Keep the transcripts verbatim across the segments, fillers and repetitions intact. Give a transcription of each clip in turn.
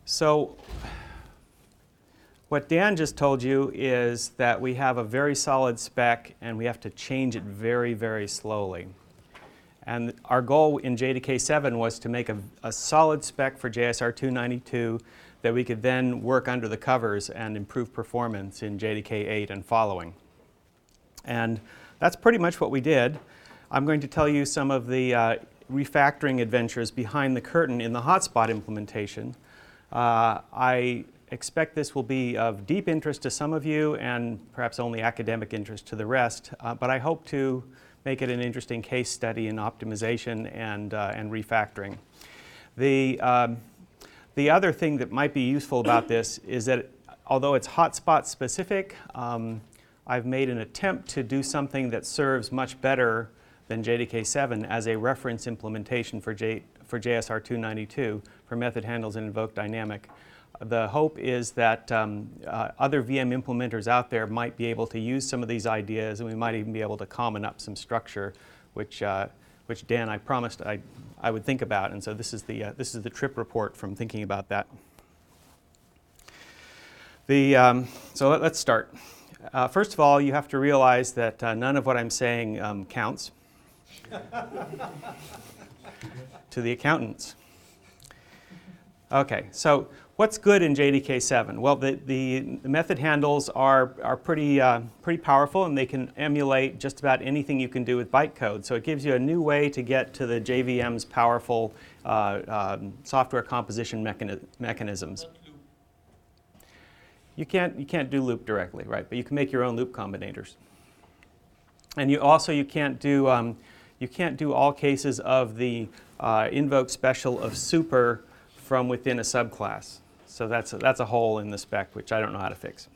So what Dan just told you is that we have a very solid spec and we have to change it very, very slowly. And our goal in J D K seven was to make a, a solid spec for J S R two ninety-two that we could then work under the covers and improve performance in J D K eight and following. And that's pretty much what we did. I'm going to tell you some of the uh, refactoring adventures behind the curtain in the hotspot implementation. Uh, I expect this will be of deep interest to some of you and perhaps only academic interest to the rest, uh, but I hope to make it an interesting case study in optimization and, uh, and refactoring. The, um, the other thing that might be useful about this is that although it's hotspot specific, um, I've made an attempt to do something that serves much better than J D K seven as a reference implementation for, J, for J S R two ninety-two for method handles and invoke dynamic. The hope is that um, uh, other V M implementers out there might be able to use some of these ideas, and we might even be able to common up some structure, which, uh, which Dan, I promised I, I would think about. And so this is the, uh, this is the trip report from thinking about that. The, um, so let, let's start. Uh, first of all, you have to realize that uh, none of what I'm saying um, counts to the accountants. Okay, so what's good in J D K seven? Well, the, the, the method handles are, are pretty, uh, pretty powerful, and they can emulate just about anything you can do with bytecode. So it gives you a new way to get to the J V M's powerful uh, um, software composition mechani mechanisms. You can't, you can't do loop directly, right? But you can make your own loop combinators. And you also, you can't do, um, you can't do all cases of the uh, invoke special of super from within a subclass. So that's a, that's a hole in the spec, which I don't know how to fix.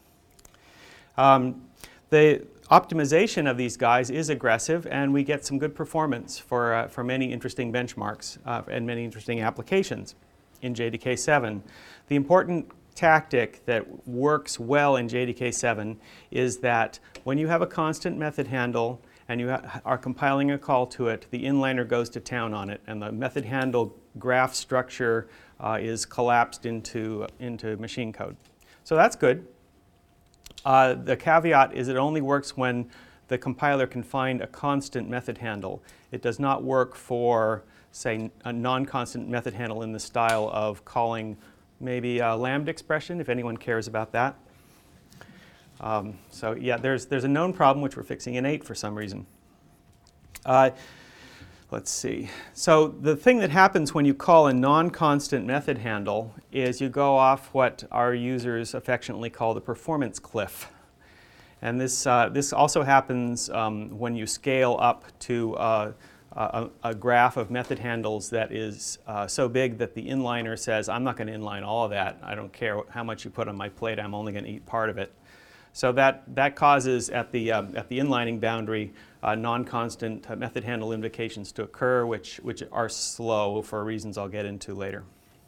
Um, the optimization of these guys is aggressive, and we get some good performance for, uh, for many interesting benchmarks uh, and many interesting applications in J D K seven. The important tactic that works well in J D K seven is that when you have a constant method handle and you are compiling a call to it, the inliner goes to town on it, and the method handle graph structure uh, is collapsed into, into machine code. So that's good. Uh, the caveat is it only works when the compiler can find a constant method handle. It does not work for, say, a non-constant method handle in the style of calling maybe a lambda expression, if anyone cares about that. Um, so yeah, there's, there's a known problem which we're fixing in eight for some reason. Uh, let's see. So the thing that happens when you call a non-constant method handle is you go off what our users affectionately call the performance cliff. And this, uh, this also happens um, when you scale up to uh, A, a graph of method handles that is uh, so big that the inliner says, I'm not going to inline all of that. I don't care how much you put on my plate. I'm only going to eat part of it. So that, that causes, at the, um, at the inlining boundary, uh, non-constant uh, method handle invocations to occur, which, which are slow for reasons I'll get into later.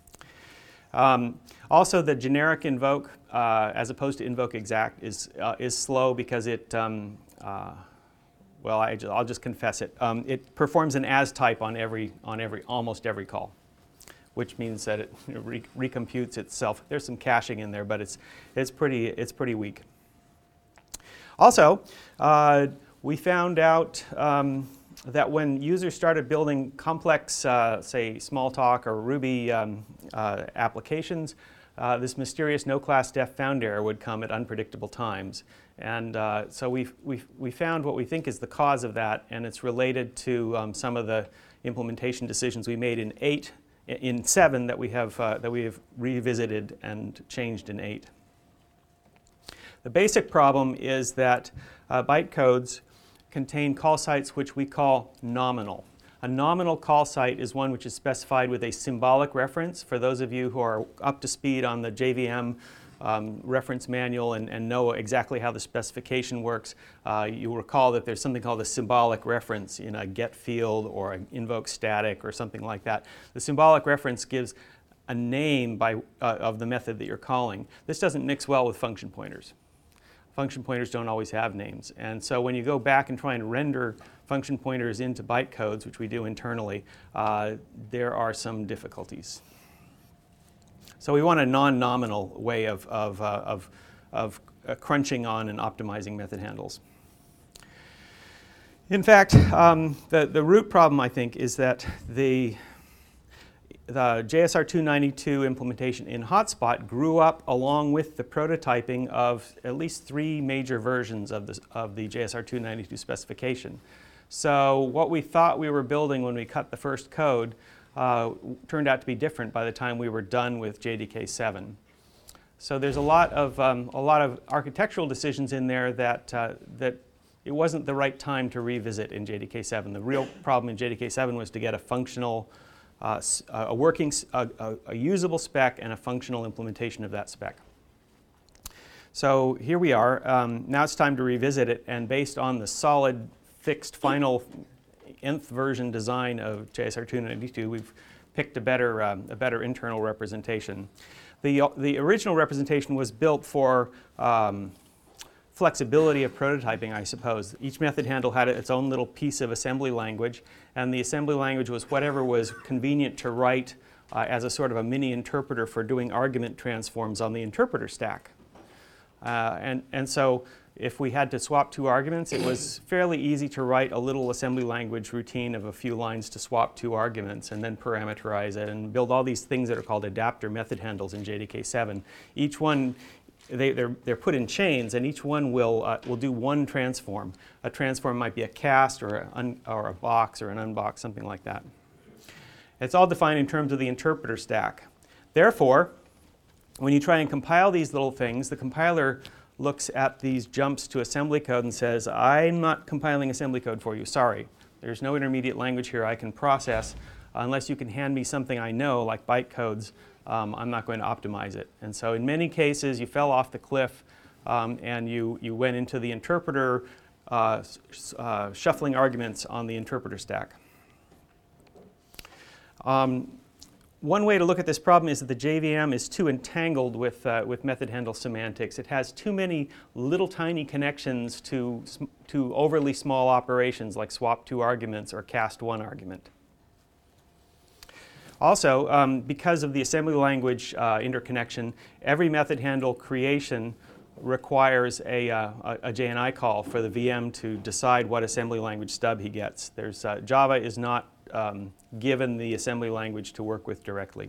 Um, also, the generic invoke, uh, as opposed to invoke exact, is, uh, is slow because it um, uh, Well, I just, I'll just confess it. Um, it performs an as type on every, on every, almost every call, which means that it you know, re recomputes itself. There's some caching in there, but it's, it's, pretty, it's pretty weak. Also, uh, we found out um, that when users started building complex, uh, say, Smalltalk or Ruby um, uh, applications, uh, this mysterious no-class def found error would come at unpredictable times. And uh, so we've, we've, we found what we think is the cause of that, and it's related to um, some of the implementation decisions we made in eight, in seven that we have, uh, that we have revisited and changed in eight. The basic problem is that uh, bytecodes contain call sites which we call nominal. A nominal call site is one which is specified with a symbolic reference. For those of you who are up to speed on the J V M Um, reference manual and, and know exactly how the specification works, uh, you'll recall that there's something called a symbolic reference in a get field or an invoke static or something like that. The symbolic reference gives a name by, uh, of the method that you're calling. This doesn't mix well with function pointers. Function pointers don't always have names. And so when you go back and try and render function pointers into bytecodes, which we do internally, uh, there are some difficulties. So we want a non-nominal way of, of, uh, of, of uh, crunching on and optimizing method handles. In fact, um, the, the root problem, I think, is that the, the J S R two ninety-two implementation in Hotspot grew up along with the prototyping of at least three major versions of, this, of the J S R two ninety-two specification. So what we thought we were building when we cut the first code uh, turned out to be different by the time we were done with J D K seven. So there's a lot of, um, a lot of architectural decisions in there that, uh, that it wasn't the right time to revisit in J D K seven. The real problem in J D K seven was to get a functional, uh, a working, a, a, a usable spec and a functional implementation of that spec. So here we are. Um, now it's time to revisit it, and based on the solid, fixed, final nth version design of J S R two ninety-two, we've picked a better, um, a better internal representation. The, the original representation was built for um, flexibility of prototyping, I suppose. Each method handle had its own little piece of assembly language, and the assembly language was whatever was convenient to write uh, as a sort of a mini interpreter for doing argument transforms on the interpreter stack. Uh, and, and so if we had to swap two arguments, it was fairly easy to write a little assembly language routine of a few lines to swap two arguments and then parameterize it and build all these things that are called adapter method handles in J D K seven. Each one, they, they're, they're put in chains, and each one will, uh, will do one transform. A transform might be a cast or a, un, or a box or an unbox, something like that. It's all defined in terms of the interpreter stack. Therefore, when you try and compile these little things, the compiler looks at these jumps to assembly code and says, I'm not compiling assembly code for you, sorry. There's no intermediate language here I can process. Unless you can hand me something I know, like bytecodes, um, I'm not going to optimize it. And so in many cases, you fell off the cliff um, and you, you went into the interpreter, uh, uh, shuffling arguments on the interpreter stack. Um, One way to look at this problem is that the J V M is too entangled with, uh, with method handle semantics. It has too many little tiny connections to, to overly small operations like swap two arguments or cast one argument. Also, um, because of the assembly language uh, interconnection, every method handle creation requires a, uh, a, a J N I call for the V M to decide what assembly language stub he gets. There's, uh, Java is not Um, given the assembly language to work with directly.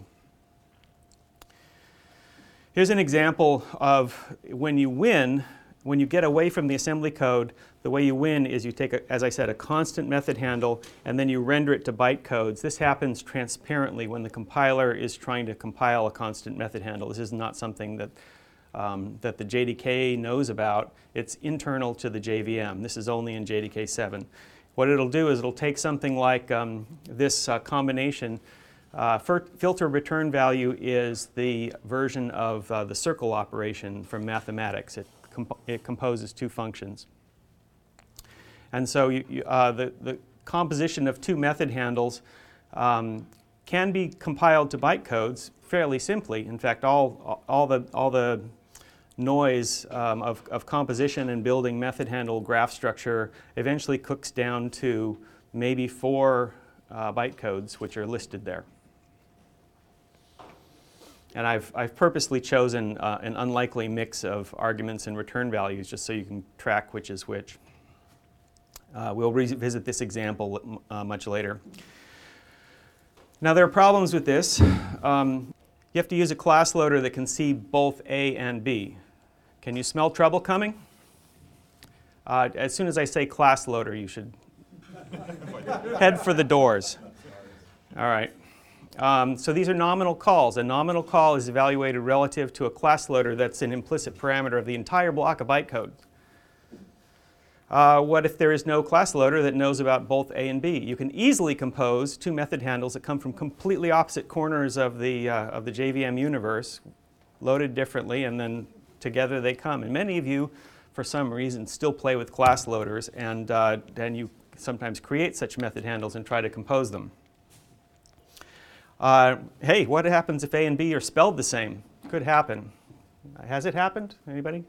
Here's an example of when you win, when you get away from the assembly code, the way you win is you take, a, as I said, a constant method handle and then you render it to bytecodes. This happens transparently when the compiler is trying to compile a constant method handle. This is not something that, um, that the J D K knows about. It's internal to the J V M. This is only in J D K seven. What it'll do is it'll take something like um, this uh, combination. Uh, filter return value is the version of uh, the circle operation from mathematics. It, comp it composes two functions. And so you, you, uh, the, the composition of two method handles um, can be compiled to bytecodes fairly simply. In fact, all, all, the, all the noise um, of, of composition and building method handle graph structure eventually cooks down to maybe four uh, bytecodes, which are listed there. And I've, I've purposely chosen uh, an unlikely mix of arguments and return values just so you can track which is which. Uh, we'll revisit this example uh, much later. Now there are problems with this. Um, you have to use a class loader that can see both A and B. Can you smell trouble coming? Uh, as soon as I say class loader, you should head for the doors. All right. Um, so these are nominal calls. A nominal call is evaluated relative to a class loader that's an implicit parameter of the entire block of bytecode. Uh, what if there is no class loader that knows about both A and B? You can easily compose two method handles that come from completely opposite corners of the, uh, of the J V M universe, loaded differently, and then together they come. And many of you, for some reason, still play with class loaders, and, uh, and you sometimes create such method handles and try to compose them. Uh, hey, what happens if A and B are spelled the same? Could happen. Has it happened? Anybody?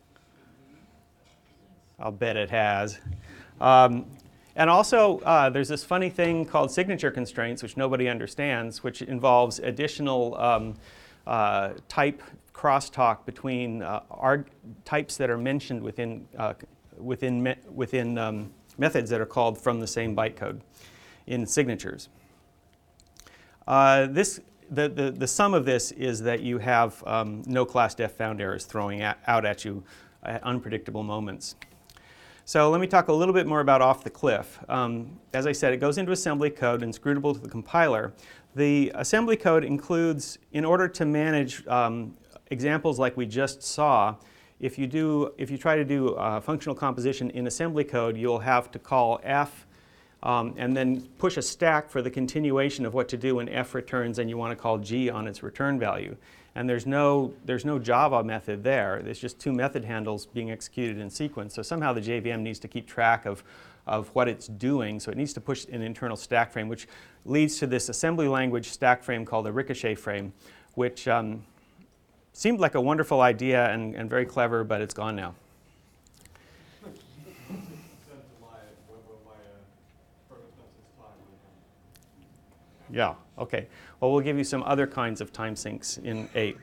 I'll bet it has. Um, and also, uh, there's this funny thing called signature constraints, which nobody understands, which involves additional um, uh, type crosstalk between uh, arg types that are mentioned within, uh, within, me within um, methods that are called from the same bytecode in signatures. Uh, this, the, the, the sum of this is that you have um, no class def found errors throwing at, out at you at unpredictable moments. So let me talk a little bit more about off the cliff. Um, as I said, it goes into assembly code and is scrutable to the compiler. The assembly code includes, in order to manage um, examples like we just saw, if you, do, if you try to do uh, functional composition in assembly code, you'll have to call f um, and then push a stack for the continuation of what to do when f returns and you want to call g on its return value. And there's no, there's no Java method there. There's just two method handles being executed in sequence. So somehow the J V M needs to keep track of, of what it's doing. So it needs to push an internal stack frame, which leads to this assembly language stack frame called a ricochet frame, which um, seemed like a wonderful idea and, and very clever, but it's gone now. Yeah, okay. Well, we'll give you some other kinds of time sinks in eight.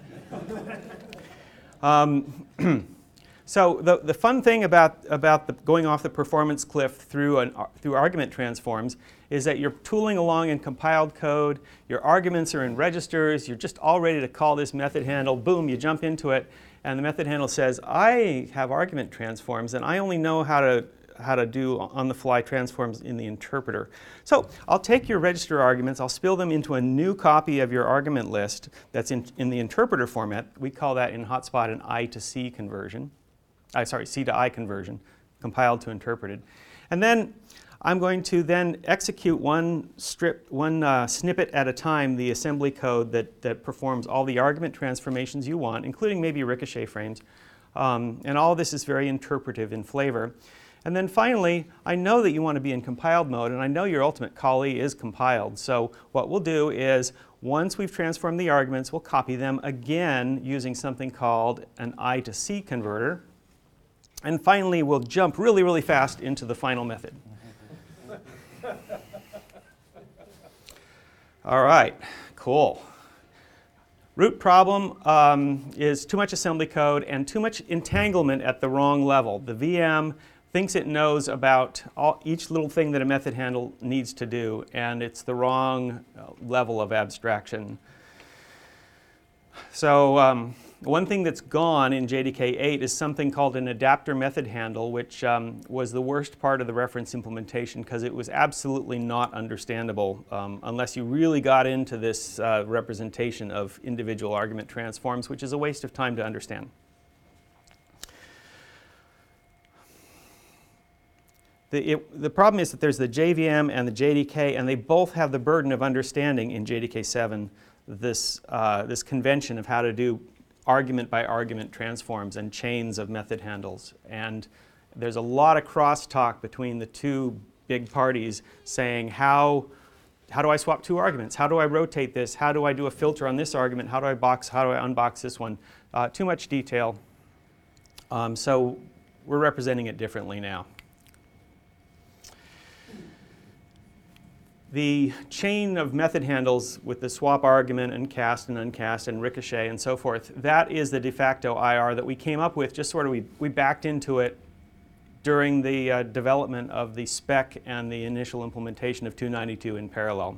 um, so the, the fun thing about, about the going off the performance cliff through, an, through argument transforms is that you're tooling along in compiled code, your arguments are in registers, you're just all ready to call this method handle, boom, you jump into it, and the method handle says, I have argument transforms, and I only know how to how to do on-the-fly transforms in the interpreter. So I'll take your register arguments, I'll spill them into a new copy of your argument list that's in, in the interpreter format. We call that in Hotspot an I to C conversion. Uh, sorry, C to I conversion, compiled to interpreted. And then I'm going to then execute one strip, one uh, snippet at a time, the assembly code that, that performs all the argument transformations you want, including maybe ricochet frames. Um, and all of this is very interpretive in flavor. And then finally, I know that you want to be in compiled mode, and I know your ultimate callee is compiled. So what we'll do is, once we've transformed the arguments, we'll copy them again using something called an I to C converter. And finally, we'll jump really, really fast into the final method. All right, cool. Root problem um, is too much assembly code and too much entanglement at the wrong level. The V M thinks it knows about all, each little thing that a method handle needs to do, and it's the wrong level of abstraction. So um, one thing that's gone in J D K eight is something called an adapter method handle, which um, was the worst part of the reference implementation because it was absolutely not understandable um, unless you really got into this uh, representation of individual argument transforms, which is a waste of time to understand. The, it, the problem is that there's the J V M and the J D K, and they both have the burden of understanding in J D K seven this, uh, this convention of how to do argument by argument transforms and chains of method handles. And there's a lot of crosstalk between the two big parties saying, how, how do I swap two arguments? How do I rotate this? How do I do a filter on this argument? How do I box? How do I unbox this one? Uh, too much detail. Um, so we're representing it differently now. The chain of method handles with the swap argument and cast and uncast and ricochet and so forth, that is the de facto I R that we came up with. Just sort of we, we backed into it during the uh, development of the spec and the initial implementation of two ninety-two in parallel.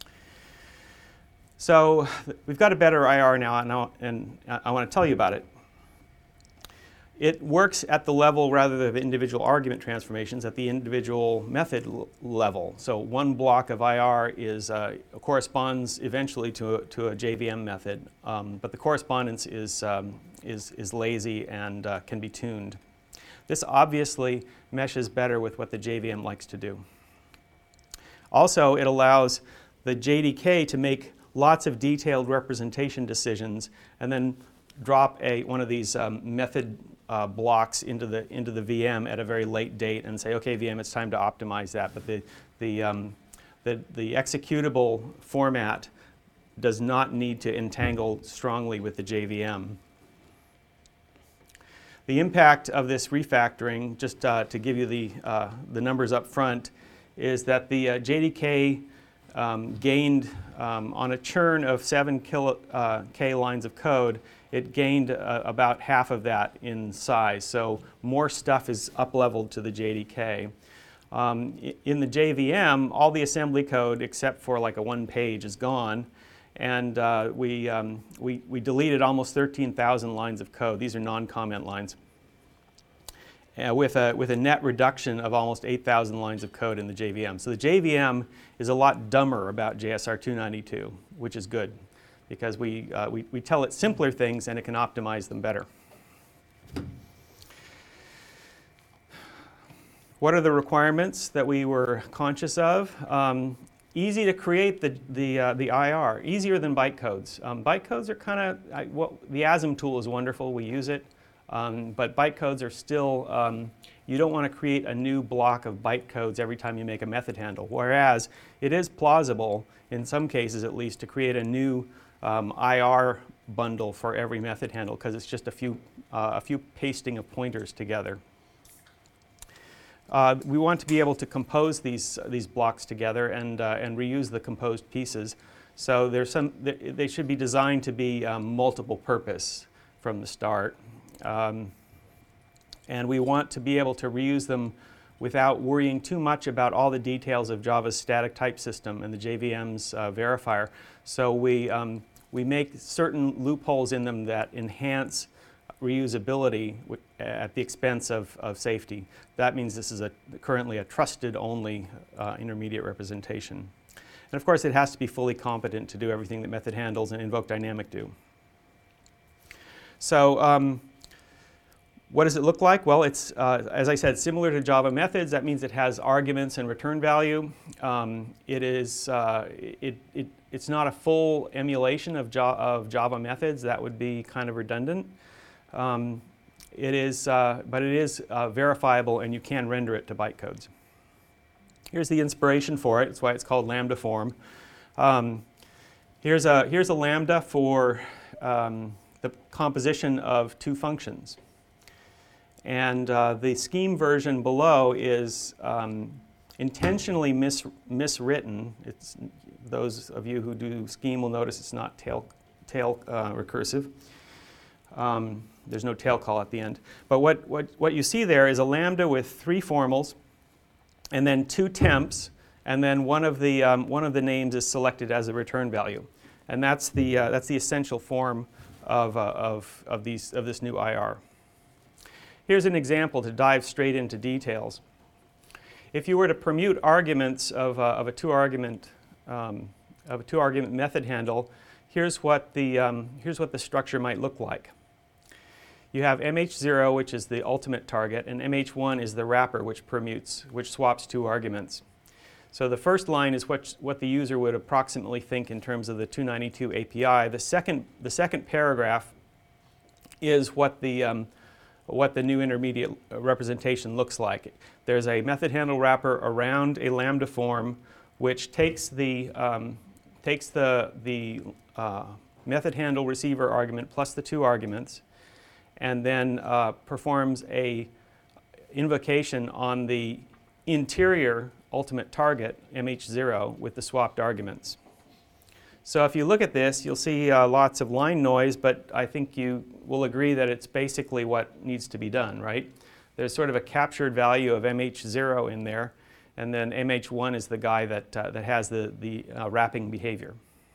So we've got a better I R now, and I, and I want to tell you about it. It works at the level, rather than individual argument transformations, at the individual method level. So one block of I R is, uh, corresponds eventually to a, to a J V M method, um, but the correspondence is, um, is, is lazy and uh, can be tuned. This obviously meshes better with what the J V M likes to do. Also, it allows the J D K to make lots of detailed representation decisions and then drop a, one of these um, method Uh, blocks into the into the V M at a very late date and say, okay, V M, it's time to optimize that. But the the um, the, the executable format does not need to entangle strongly with the J V M. The impact of this refactoring, just uh, to give you the uh, the numbers up front, is that the uh, J D K um, gained, um, on a churn of seven kilo, uh, K lines of code, it gained uh, about half of that in size. So more stuff is up-leveled to the J D K. Um, in the J V M, all the assembly code except for like a one page is gone. And uh, we, um, we, we deleted almost thirteen thousand lines of code. These are non-comment lines. Uh, with, a, with a net reduction of almost eight thousand lines of code in the J V M. So the J V M is a lot dumber about J S R two ninety-two, which is good, because we, uh, we, we tell it simpler things and it can optimize them better. What are the requirements that we were conscious of? Um, easy to create the, the, uh, the I R, easier than bytecodes. Um, bytecodes are kind of, well, the A S M tool is wonderful, we use it. Um, but bytecodes are still, um, you don't want to create a new block of bytecodes every time you make a method handle. Whereas it is plausible, in some cases at least, to create a new um, I R bundle for every method handle, because it's just a few, uh, a few pasting of pointers together. Uh, we want to be able to compose these, these blocks together and, uh, and reuse the composed pieces. So there's some, they should be designed to be um, multiple purpose from the start. Um, and we want to be able to reuse them without worrying too much about all the details of Java's static type system and the J V M's uh, verifier. So we, um, we make certain loopholes in them that enhance reusability at the expense of, of safety. That means this is a, currently a trusted only uh, intermediate representation. And of course it has to be fully competent to do everything that method handles and invoke dynamic do. So um, what does it look like? Well, it's, uh, as I said, similar to Java methods. That means it has arguments and return value. Um, it is, uh, it, it, it's not a full emulation of, jo of Java methods. That would be kind of redundant. Um, it is, uh, but it is uh, verifiable, and you can render it to bytecodes. Here's the inspiration for it. That's why it's called lambda form. Um, here's, a, here's a lambda for um, the composition of two functions. And uh, the scheme version below is um, intentionally mis miswritten. It's, those of you who do scheme will notice it's not tail, tail uh, recursive. Um, there's no tail call at the end. But what, what, what you see there is a lambda with three formals, and then two temps, and then one of the, um, one of the names is selected as a return value. And that's the, uh, that's the essential form of, uh, of, of, these, of this new I R. Here's an example to dive straight into details. If you were to permute arguments of, uh, of a two-argument um, of a two-argument method handle, here's what the um, here's what the structure might look like. You have M H zero, which is the ultimate target, and M H one is the wrapper, which permutes, which swaps two arguments. So the first line is what what the user would approximately think in terms of the two ninety-two A P I. The second the second paragraph is what the um, what the new intermediate representation looks like. There's a method handle wrapper around a lambda form, which takes the um, takes the the uh, method handle receiver argument plus the two arguments, and then uh, performs a invocation on the interior ultimate target M H zero with the swapped arguments. So if you look at this, you'll see uh, lots of line noise, but I think you will agree that it's basically what needs to be done, right? There's sort of a captured value of M H zero in there, and then M H one is the guy that, uh, that has the, the uh, wrapping behavior.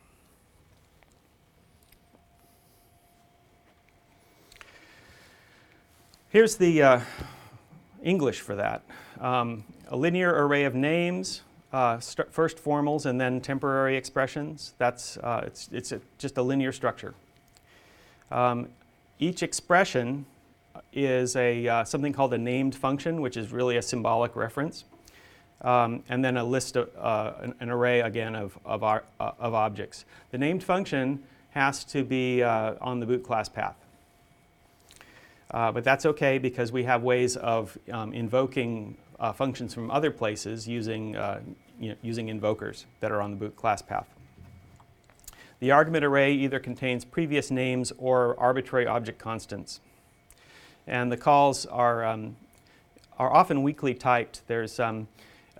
Here's the uh, English for that. Um, a linear array of names, Uh, first formals and then temporary expressions. That's uh, it's it's a, just a linear structure. Um, each expression is a uh, something called a named function, which is really a symbolic reference, um, and then a list of uh, an, an array again of of, our, uh, of objects. The named function has to be uh, on the boot class path, uh, but that's okay because we have ways of um, invoking Uh, functions from other places using, uh, you know, using invokers that are on the boot class path. The argument array either contains previous names or arbitrary object constants. And the calls are, um, are often weakly typed. There's, um,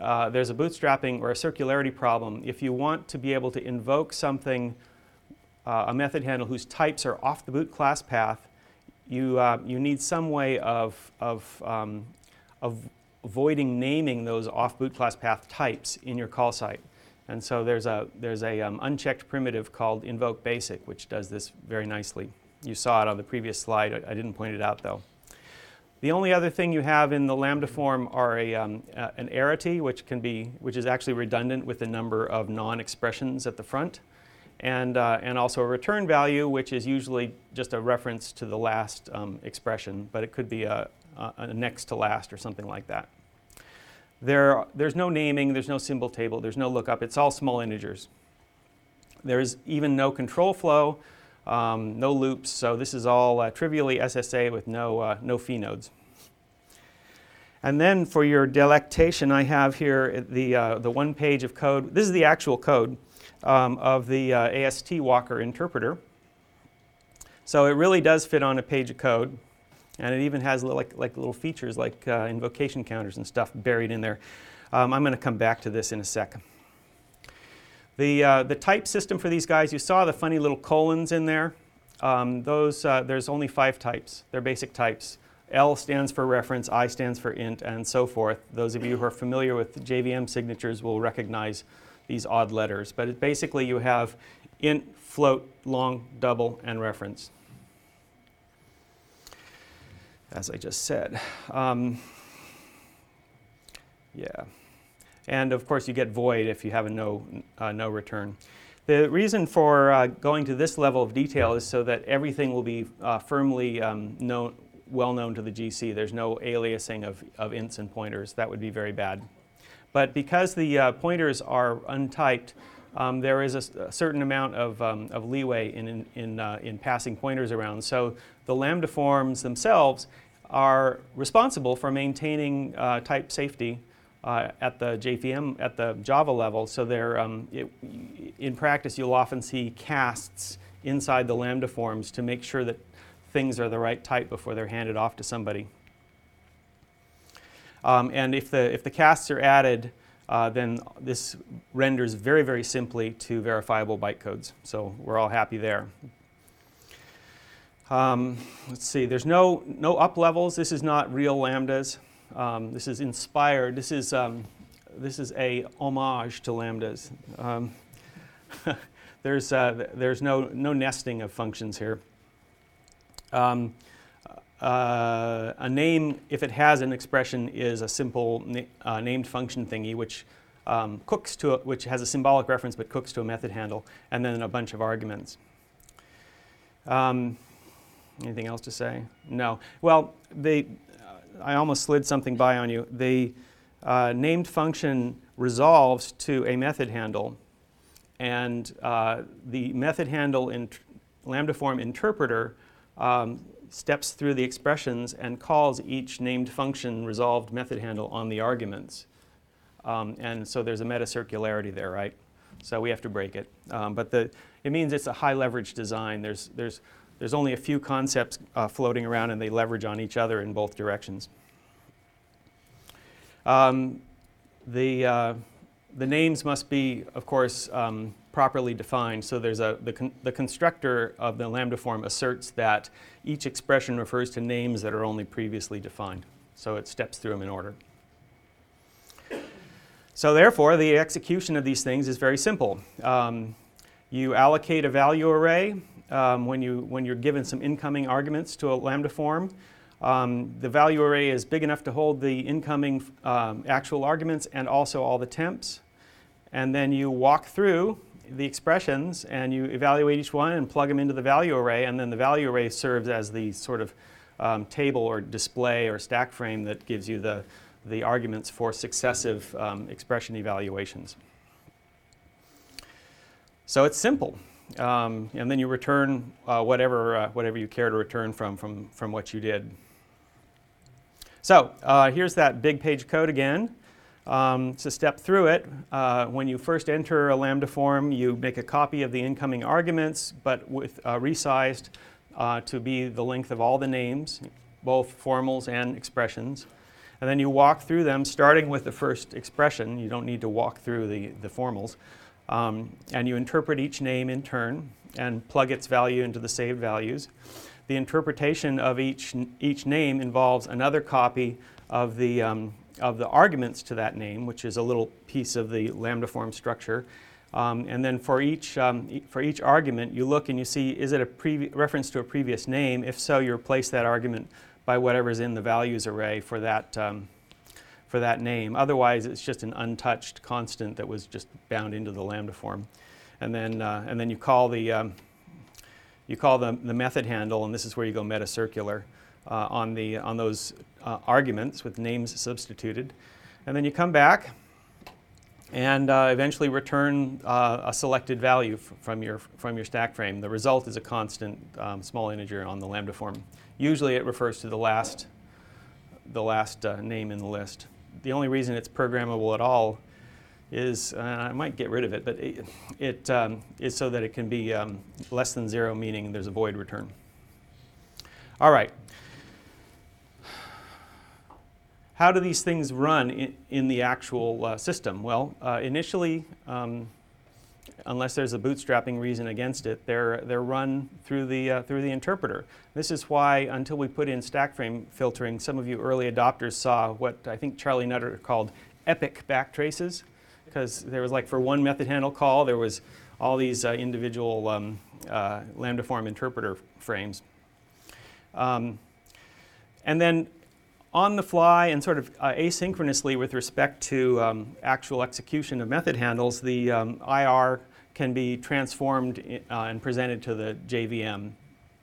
uh, there's a bootstrapping or a circularity problem. If you want to be able to invoke something, uh, a method handle whose types are off the boot class path, you, uh, you need some way of, of, um, of avoiding naming those off boot class path types in your call site. And so there's a, there's a um, unchecked primitive called invoke basic, which does this very nicely. You saw it on the previous slide. I, I didn't point it out, though. The only other thing you have in the Lambda form are a, um, uh, an arity, which can be, which is actually redundant with the number of non-expressions at the front, and uh, and also a return value, which is usually just a reference to the last um, expression, but it could be a, a, a next to last or something like that. There, there's no naming, there's no symbol table, there's no lookup. It's all small integers. There's even no control flow. Um, no loops, so this is all uh, trivially S S A with no, uh, no fee nodes. And then for your delectation, I have here the, uh, the one page of code. This is the actual code um, of the uh, A S T Walker interpreter. So it really does fit on a page of code, and it even has little, like, like little features like uh, invocation counters and stuff buried in there. Um, I'm going to come back to this in a sec. The, uh, the type system for these guys, you saw the funny little colons in there. Um, those, uh, there's only five types. They're basic types. L stands for reference, I stands for int, and so forth. Those of you who are familiar with J V M signatures will recognize these odd letters. But it, basically you have int, float, long, double, and reference, as I just said. Um, yeah. And of course you get void if you have a no, uh, no return. The reason for uh, going to this level of detail is so that everything will be uh, firmly um, known, well known to the G C. There's no aliasing of, of ints and pointers. That would be very bad. But because the uh, pointers are untyped, um, there is a, a certain amount of, um, of leeway in, in, in, uh, in passing pointers around. So the Lambda forms themselves are responsible for maintaining uh, type safety Uh, at the J V M, at the Java level. So they're, um, it, in practice, you'll often see casts inside the Lambda forms to make sure that things are the right type before they're handed off to somebody. Um, and if the, if the casts are added, uh, then this renders very, very simply to verifiable bytecodes. So we're all happy there. Um, let's see, there's no, no up levels. This is not real lambdas. Um, this is inspired. This is, um, this is a homage to lambdas. Um, there's uh, there's no, no nesting of functions here. Um, uh, a name, if it has an expression, is a simple na uh, named function thingy, which um, cooks to a, which has a symbolic reference but cooks to a method handle, and then a bunch of arguments. Um, anything else to say? No. Well, the I almost slid something by on you. The uh, named function resolves to a method handle, and uh, the method handle in Lambda form interpreter um, steps through the expressions and calls each named function resolved method handle on the arguments. Um, and so there's a meta circularity there, right? So we have to break it. Um, but the, it means it's a high leverage design. There's, there's, there's only a few concepts uh, floating around, and they leverage on each other in both directions. Um, the, uh, the names must be, of course, um, properly defined. So there's a, the, con the constructor of the Lambda form asserts that each expression refers to names that are only previously defined. So it steps through them in order. So therefore, the execution of these things is very simple. Um, you allocate a value array um, when, you, when you're given some incoming arguments to a Lambda form. Um, the value array is big enough to hold the incoming um, actual arguments and also all the temps. And then you walk through the expressions and you evaluate each one and plug them into the value array, and then the value array serves as the sort of um, table or display or stack frame that gives you the, the arguments for successive um, expression evaluations. So it's simple. Um, and then you return uh, whatever, uh, whatever you care to return from, from, from what you did. So uh, here's that big page code again. Um, to step through it, uh, when you first enter a Lambda form, you make a copy of the incoming arguments, but with uh, resized uh, to be the length of all the names, both formals and expressions. And then you walk through them, starting with the first expression. You don't need to walk through the, the formals. Um, and you interpret each name in turn and plug its value into the saved values. The interpretation of each, each name involves another copy of the, um, of the arguments to that name, which is a little piece of the lambda form structure. Um, and then for each, um, e for each argument, you look and you see, is it a previ reference to a previous name? If so, you replace that argument by whatever's in the values array for that, um, for that name. Otherwise, it's just an untouched constant that was just bound into the lambda form. And then, uh, and then you call the, um, you call the, the method handle, and this is where you go meta-circular uh, on, the, on those uh, arguments with names substituted. And then you come back and uh, eventually return uh, a selected value f from, your, from your stack frame. The result is a constant um, small integer on the lambda form. Usually it refers to the last, the last uh, name in the list. The only reason it's programmable at all is, uh, I might get rid of it, but it, it um, is so that it can be um, less than zero, meaning there's a void return. All right. How do these things run in, in the actual uh, system? Well, uh, initially, um, unless there's a bootstrapping reason against it, they're, they're run through the, uh, through the interpreter. This is why, until we put in stack frame filtering, some of you early adopters saw what I think Charlie Nutter called epic backtraces, because there was like for one method handle call, there was all these uh, individual um, uh, lambda form interpreter frames. Um, and then on the fly and sort of uh, asynchronously with respect to um, actual execution of method handles, the um, I R can be transformed in, uh, and presented to the J V M.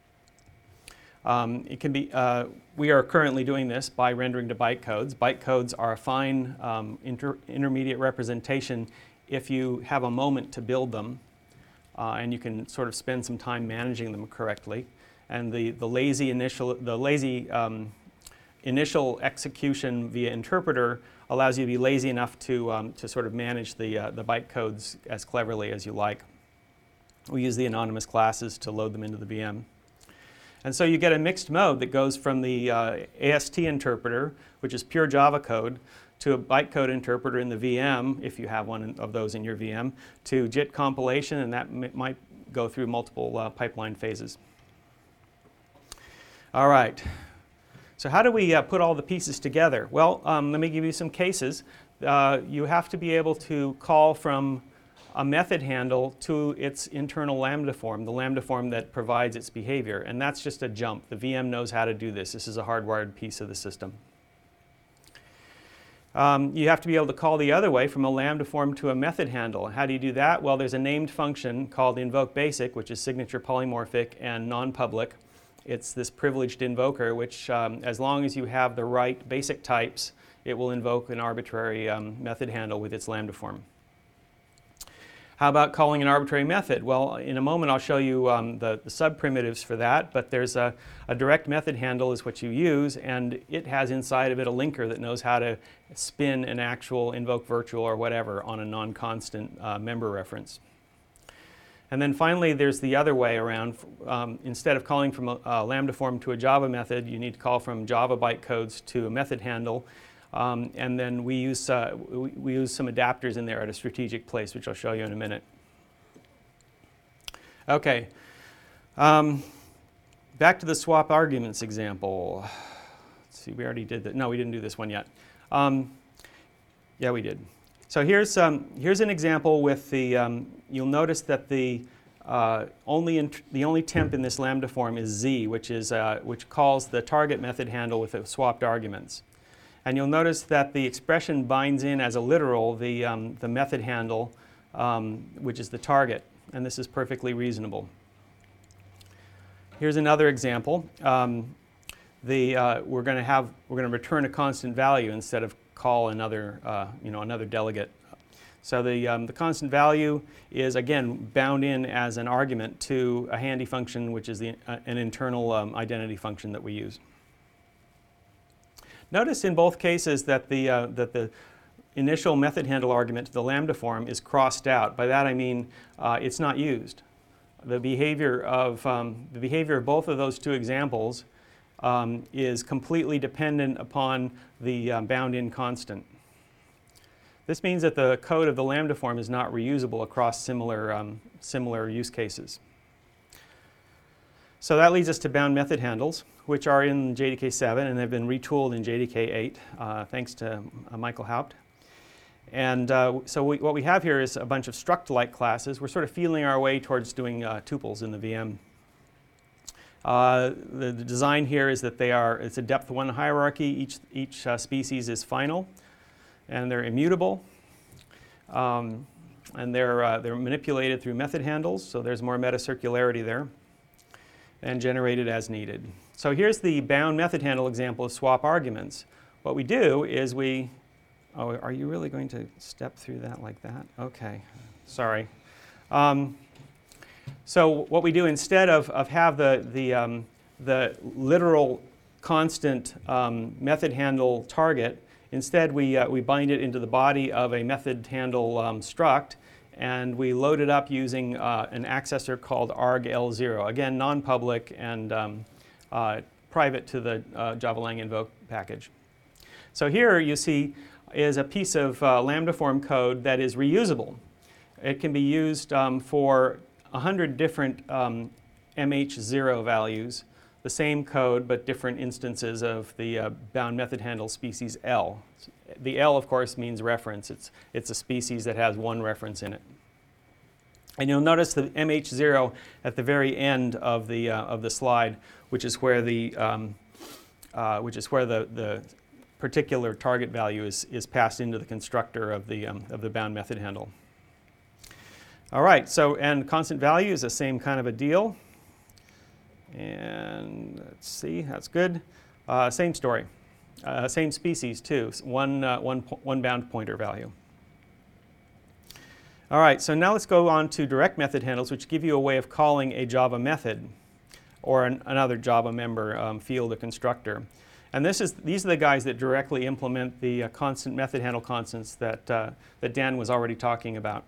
Um, it can be, uh, we are currently doing this by rendering to bytecodes. Bytecodes are a fine um, inter intermediate representation if you have a moment to build them, uh, and you can sort of spend some time managing them correctly. And the, the lazy initial, the lazy um, initial execution via interpreter allows you to be lazy enough to, um, to sort of manage the, uh, the bytecodes as cleverly as you like. We use the anonymous classes to load them into the V M. And so you get a mixed mode that goes from the uh, A S T interpreter, which is pure Java code, to a bytecode interpreter in the V M, if you have one of those in your V M, to JIT compilation, and that m might go through multiple uh, pipeline phases. All right. So how do we uh, put all the pieces together? Well, um, let me give you some cases. Uh, you have to be able to call from a method handle to its internal lambda form, the lambda form that provides its behavior. And that's just a jump. The V M knows how to do this. This is a hardwired piece of the system. Um, you have to be able to call the other way from a lambda form to a method handle. How do you do that? Well, there's a named function called invokeBasic, which is signature polymorphic and non-public. It's this privileged invoker, which um, as long as you have the right basic types, it will invoke an arbitrary um, method handle with its lambda form. How about calling an arbitrary method? Well, in a moment I'll show you um, the, the subprimitives for that, but there's a, a direct method handle is what you use, and it has inside of it a linker that knows how to spin an actual invoke virtual or whatever on a non-constant uh, member reference. And then finally, there's the other way around. Um, instead of calling from a, a lambda form to a Java method, you need to call from Java bytecodes to a method handle. Um, and then we use, uh, we, we use some adapters in there at a strategic place, which I'll show you in a minute. Okay. Um, back to the swap arguments example. Let's see, we already did that. No, we didn't do this one yet. Um, yeah, we did. So here's, um, here's an example with the, um, you'll notice that the, uh, only int the only temp in this lambda form is z, which, is, uh, which calls the target method handle with the swapped arguments. And you'll notice that the expression binds in as a literal the, um, the method handle, um, which is the target. And this is perfectly reasonable. Here's another example. Um, the, uh, we're going to have, we're going to return a constant value instead of call another, uh, you know, another delegate. So the, um, the constant value is, again, bound in as an argument to a handy function, which is the, uh, an internal um, identity function that we use. Notice in both cases that the, uh, that the initial method handle argument to the lambda form is crossed out. By that I mean uh, it's not used. The behavior of, um, the behavior of both of those two examples um, is completely dependent upon the um, bound-in constant. This means that the code of the lambda form is not reusable across similar, um, similar use cases. So that leads us to bound method handles, which are in J D K seven and have been retooled in J D K eight, uh, thanks to uh, Michael Haupt. And uh, so we, what we have here is a bunch of struct-like classes. We're sort of feeling our way towards doing uh, tuples in the V M. Uh, the, the design here is that they are, it's a depth one hierarchy. Each, each uh, species is final, and they're immutable. Um, and they're, uh, they're manipulated through method handles, so there's more meta-circularity there, and generated as needed. So here's the bound method handle example of swap arguments. What we do is we, oh, are you really going to step through that like that? Okay, sorry. Um, so what we do instead of, of have the, the, um, the literal constant um, method handle target, instead we, uh, we bind it into the body of a method handle um, struct, and we load it up using uh, an accessor called arg L zero. Again, non-public and um, uh, private to the uh, Java Lang invoke package. So here you see is a piece of uh, lambda form code that is reusable. It can be used um, for one hundred different um, M H zero values, the same code but different instances of the uh, bound method handle species L. The L, of course, means reference. It's, it's a species that has one reference in it. And you'll notice the M H zero at the very end of the, uh, of the slide, which is where the, um, uh, which is where the, the particular target value is, is passed into the constructor of the, um, of the bound method handle. All right, so, and constant value is the same kind of a deal. And let's see, that's good. Uh, same story. Uh, same species too, one, uh, one, one bound pointer value. All right, so now let's go on to direct method handles, which give you a way of calling a Java method or an, another Java member um, field or constructor. And this is, these are the guys that directly implement the uh, constant method handle constants that, uh, that Dan was already talking about.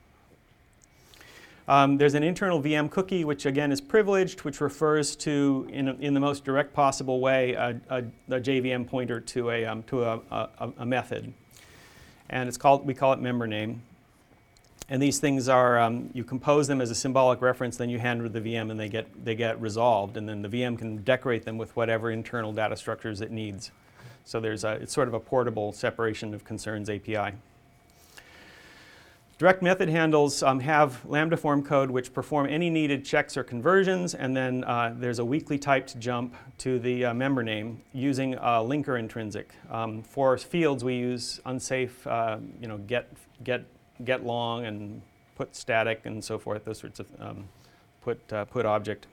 Um, there's an internal V M cookie, which again is privileged, which refers to, in, a, in the most direct possible way, a, a, a J V M pointer to a, um, to a, a, a method. And it's called, we call it member name. And these things are, um, you compose them as a symbolic reference, then you hand the V M and they get, they get resolved. And then the V M can decorate them with whatever internal data structures it needs. So there's a, it's sort of a portable separation of concerns A P I. Direct method handles um, have lambda form code which perform any needed checks or conversions, and then uh, there's a weakly typed jump to the uh, member name using a linker intrinsic. Um, for fields, we use unsafe, uh, you know, get, get, get long and put static and so forth, those sorts of um, put, uh, put object.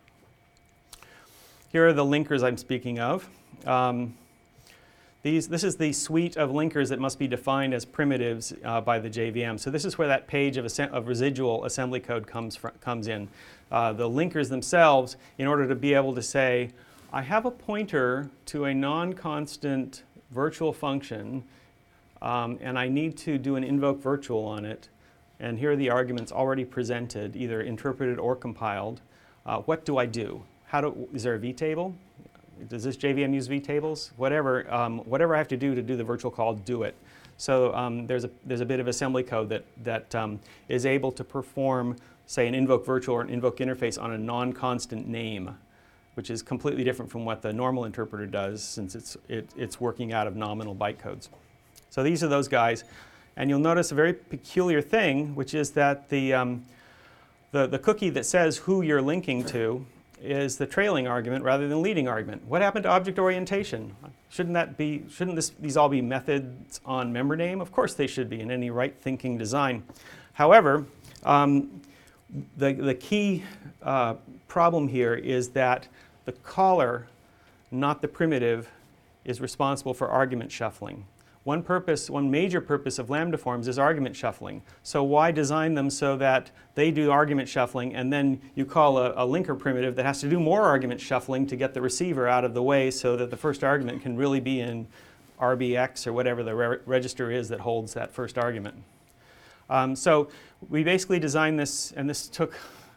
Here are the linkers I'm speaking of. Um, These, this is the suite of linkers that must be defined as primitives uh, by the J V M. So this is where that page of, of residual assembly code comes, from, comes in. Uh, the linkers themselves, in order to be able to say, I have a pointer to a non-constant virtual function, um, and I need to do an invoke virtual on it. And here are the arguments already presented, either interpreted or compiled. Uh, what do I do? How do, is there a vtable? Does this J V M use vtables? Whatever, um, whatever I have to do to do the virtual call, do it. So um, there's, a, there's a bit of assembly code that, that um, is able to perform, say, an invoke virtual or an invoke interface on a non-constant name, which is completely different from what the normal interpreter does, since it's, it, it's working out of nominal bytecodes. So these are those guys. And you'll notice a very peculiar thing, which is that the, um, the, the cookie that says who you're linking to is the trailing argument rather than leading argument. What happened to object orientation? Shouldn't that be, shouldn't this, these all be methods on member name? Of course they should be in any right-thinking design. However, um, the, the key uh, problem here is that the caller, not the primitive, is responsible for argument shuffling. One purpose, one major purpose of lambda forms is argument shuffling. So why design them so that they do argument shuffling, and then you call a, a linker primitive that has to do more argument shuffling to get the receiver out of the way so that the first argument can really be in R B X or whatever the re register is that holds that first argument. Um, so we basically designed this, and this took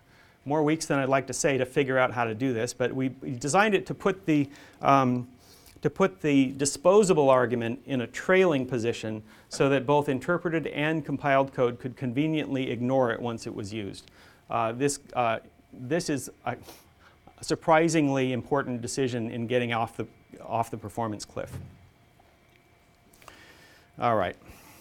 more weeks than I'd like to say to figure out how to do this, but we, we designed it to put the um, to put the disposable argument in a trailing position so that both interpreted and compiled code could conveniently ignore it once it was used. Uh, this, uh, this is a surprisingly important decision in getting off the, off the performance cliff. All right.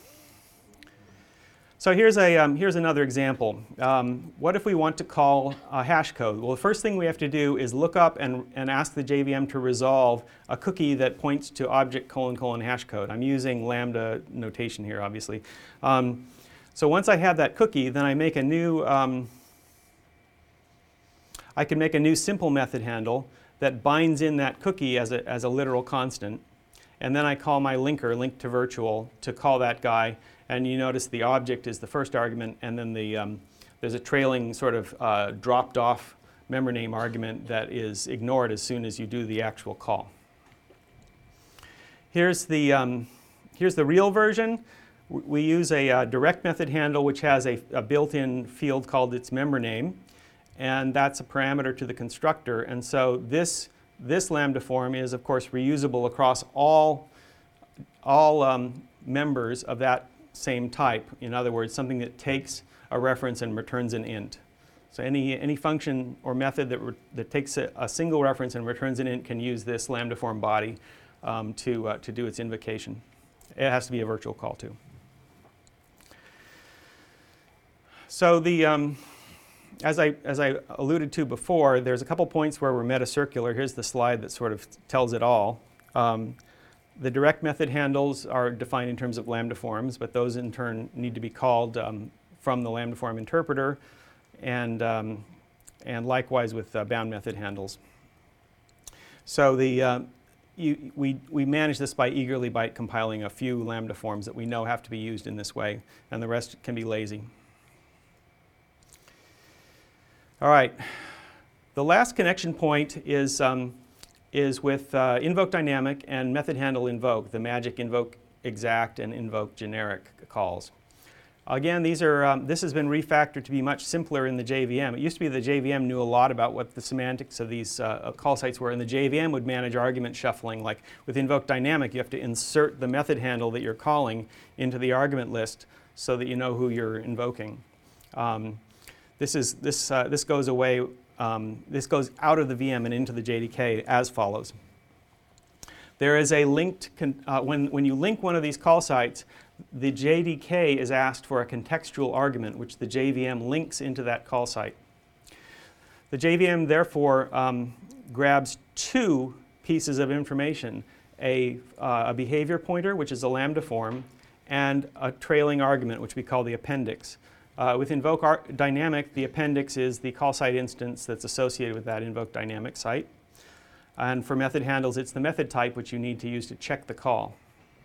So here's, a, um, here's another example. Um, what if we want to call a hash code? Well, the first thing we have to do is look up and, and ask the J V M to resolve a cookie that points to object colon colon hash code. I'm using lambda notation here, obviously. Um, so once I have that cookie, then I make a new, um, I can make a new simple method handle that binds in that cookie as a, as a literal constant. And then I call my linker, link to virtual, to call that guy. And you notice the object is the first argument, and then the, um, there's a trailing sort of uh, dropped off member name argument that is ignored as soon as you do the actual call. Here's the, um, here's the real version. We use a uh, direct method handle which has a, a built-in field called its member name, and that's a parameter to the constructor. And so this, this lambda form is, of course, reusable across all, all um, members of that same type. In other words, something that takes a reference and returns an int. So any, any function or method that, re that takes a, a single reference and returns an int can use this lambda form body um, to, uh, to do its invocation. It has to be a virtual call too. So the, um, as, I, as I alluded to before, there's a couple points where we're meta-circular. Here's the slide that sort of tells it all. Um, The direct method handles are defined in terms of lambda forms, but those in turn need to be called um, from the lambda form interpreter, and, um, and likewise with uh, bound method handles. So the, uh, you, we, we manage this by eagerly by compiling a few lambda forms that we know have to be used in this way, and the rest can be lazy. All right, the last connection point is um, is with uh, invoke dynamic and method handle invoke, the magic invoke exact and invoke generic calls. Again, these are, um, this has been refactored to be much simpler in the J V M. It used to be the J V M knew a lot about what the semantics of these uh, call sites were, and the J V M would manage argument shuffling. Like with invoke dynamic, you have to insert the method handle that you're calling into the argument list so that you know who you're invoking. Um, this, is, this, uh, this goes away. Um, this goes out of the V M and into the J D K as follows. There is a linked, con uh, when, when you link one of these call sites, the J D K is asked for a contextual argument, which the J V M links into that call site. The J V M, therefore, um, grabs two pieces of information, a, uh, a behavior pointer, which is a lambda form, and a trailing argument, which we call the appendix. Uh, with invoke dynamic, the appendix is the call site instance that's associated with that invoke dynamic site. And for method handles, it's the method type which you need to use to check the call.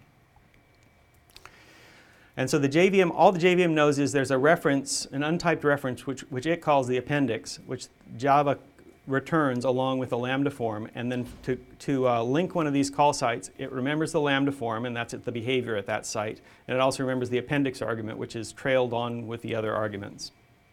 And so the J V M, all the J V M knows is there's a reference, an untyped reference, which, which it calls the appendix, which Java returns along with a lambda form. And then to, to uh, link one of these call sites, it remembers the lambda form, and that's the behavior at that site. And it also remembers the appendix argument, which is trailed on with the other arguments.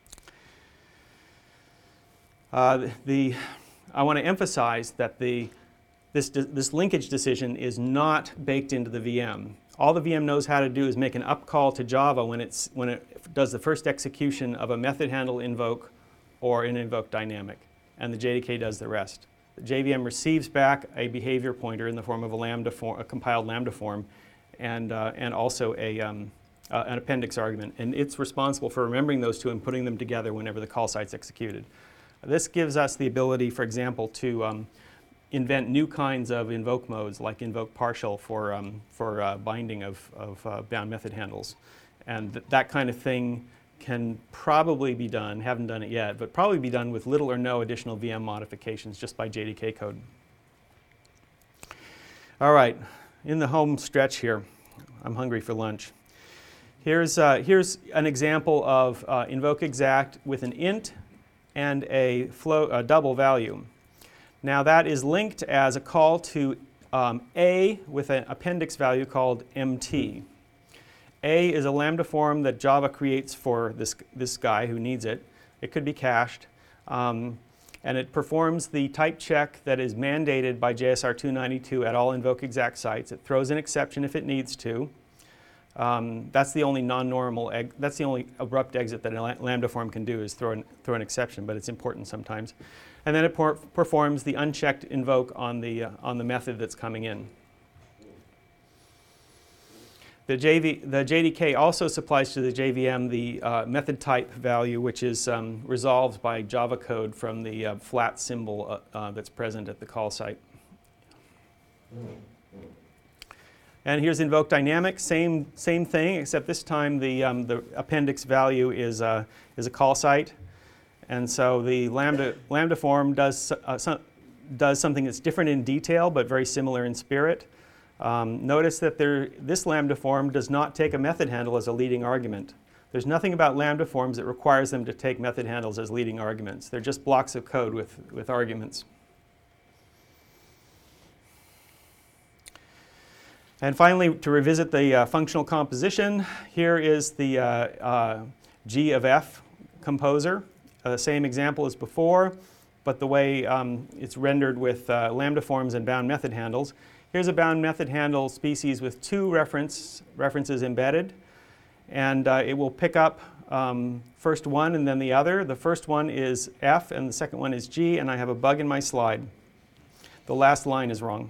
Uh, the, I want to emphasize that the, this, this linkage decision is not baked into the V M. All the V M knows how to do is make an up call to Java when, it's, when it does the first execution of a method handle invoke or an invoke dynamic, and the J D K does the rest. The J V M receives back a behavior pointer in the form of a lambda form, a compiled lambda form, and, uh, and also a, um, uh, an appendix argument. And it's responsible for remembering those two and putting them together whenever the call site's executed. This gives us the ability, for example, to um, invent new kinds of invoke modes, like invoke partial for, um, for uh, binding of, of uh, bound method handles. And th that kind of thing can probably be done, haven't done it yet, but probably be done with little or no additional V M modifications just by J D K code. All right, in the home stretch here, I'm hungry for lunch. Here's, uh, here's an example of uh, invoke exact with an int and a, float, a double value. Now that is linked as a call to um, A with an appendix value called M T. A is a lambda form that Java creates for this, this guy who needs it. It could be cached. Um, and it performs the type check that is mandated by J S R two ninety-two at all invoke exact sites. It throws an exception if it needs to. Um, that's the only non-normal, eg that's the only abrupt exit that a Lambda form can do, is throw an, throw an exception, but it's important sometimes. And then it performs the unchecked invoke on the, uh, on the method that's coming in. The, J V, the J D K also supplies to the J V M the uh, method type value, which is um, resolved by Java code from the uh, flat symbol uh, uh, that's present at the call site. And here's invoke dynamic, same, same thing, except this time the, um, the appendix value is, uh, is a call site. And so the Lambda, Lambda form does, uh, some, does something that's different in detail, but very similar in spirit. Um, notice that there, this Lambda form does not take a method handle as a leading argument. There's nothing about Lambda forms that requires them to take method handles as leading arguments. They're just blocks of code with, with arguments. And finally, to revisit the uh, functional composition, here is the uh, uh, G of F composer. Uh, the same example as before, but the way um, it's rendered with uh, Lambda forms and bound method handles. Here's a bound method handle species with two reference, references embedded, and uh, it will pick up um, first one and then the other. The first one is F and the second one is G, and I have a bug in my slide. The last line is wrong.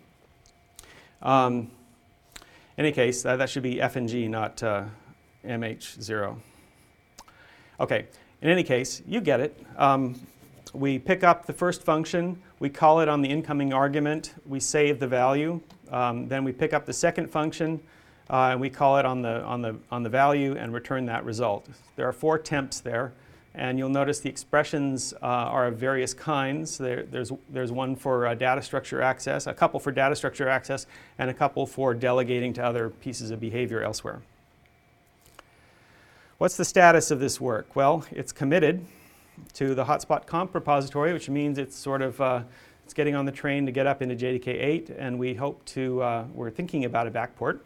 Um, in any case, uh, that should be F and G, not uh, M H zero. Okay, in any case, you get it. Um, we pick up the first function, we call it on the incoming argument, we save the value, um, then we pick up the second function, uh, and we call it on the, on, the, on the value and return that result. There are four temps there. And you'll notice the expressions uh, are of various kinds. There, there's, there's one for uh, data structure access, a couple for data structure access, and a couple for delegating to other pieces of behavior elsewhere. What's the status of this work? Well, it's committed to the hotspot comp repository, which means it's sort of uh, it's getting on the train to get up into J D K eight, and we hope to, uh, we're thinking about a backport.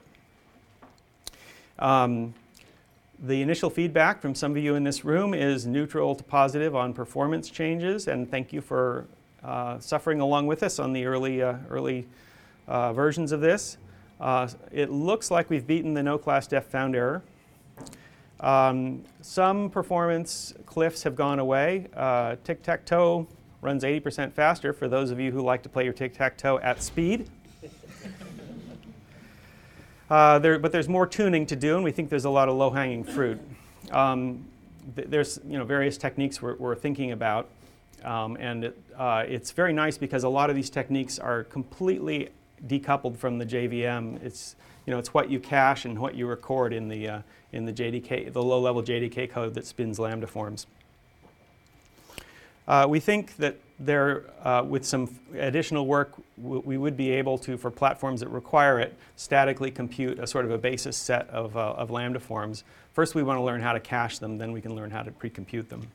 Um, The initial feedback from some of you in this room is neutral to positive on performance changes, and thank you for uh, suffering along with us on the early, uh, early uh, versions of this. Uh, it looks like we've beaten the no class def found error. Um, some performance cliffs have gone away. Uh, tic-tac-toe runs eighty percent faster for those of you who like to play your tic-tac-toe at speed. Uh, there, but there's more tuning to do, and we think there's a lot of low-hanging fruit. Um, th there's you know, various techniques we're, we're thinking about, um, and it, uh, it's very nice because a lot of these techniques are completely decoupled from the J V M. It's, you know, it's what you cache and what you record in the, uh, in the J D K, the low-level J D K code that spins Lambda forms. Uh, we think that there, uh, with some additional work, w we would be able to, for platforms that require it, statically compute a sort of a basis set of, uh, of Lambda forms. First, we want to learn how to cache them, then we can learn how to pre-compute them.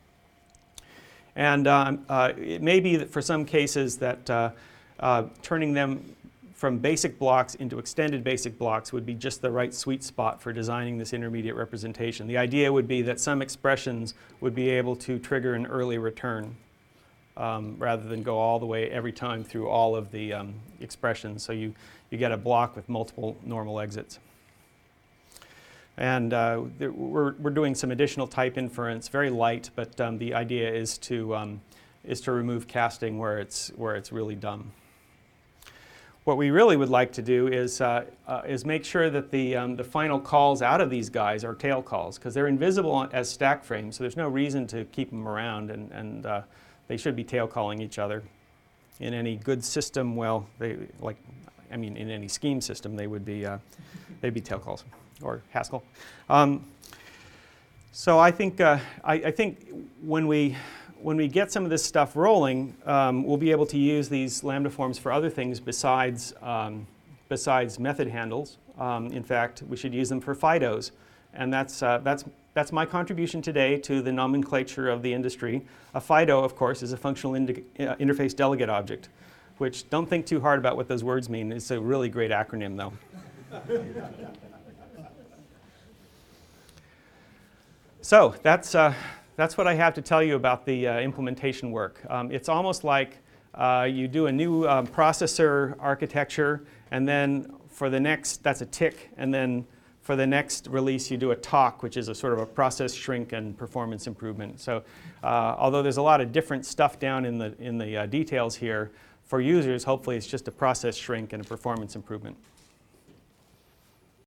And um, uh, it may be that for some cases that uh, uh, turning them from basic blocks into extended basic blocks would be just the right sweet spot for designing this intermediate representation. The idea would be that some expressions would be able to trigger an early return um, rather than go all the way every time through all of the um, expressions. So you, you get a block with multiple normal exits. And uh, there, we're, we're doing some additional type inference, very light, but um, the idea is to, um, is to remove casting where it's, where it's really dumb. What we really would like to do is, uh, uh, is make sure that the, um, the final calls out of these guys are tail calls, because they're invisible as stack frames, so there's no reason to keep them around, and, and uh, they should be tail calling each other. In any good system, well, they, like, I mean, in any scheme system, they would be, uh, they'd be tail calls, or Haskell. Um, so I think, uh, I, I think when we, When we get some of this stuff rolling, um, we'll be able to use these Lambda forms for other things besides, um, besides method handles. Um, in fact, we should use them for FIDOs. And that's, uh, that's, that's my contribution today to the nomenclature of the industry. A FIDO, of course, is a functional uh, interface delegate object, which don't think too hard about what those words mean. It's a really great acronym, though. So that's, uh, that's what I have to tell you about the uh, implementation work. Um, it's almost like uh, you do a new um, processor architecture, and then for the next, that's a tick, and then for the next release you do a talk, which is a sort of a process shrink and performance improvement. So uh, although there's a lot of different stuff down in the, in the uh, details here, for users, hopefully it's just a process shrink and a performance improvement.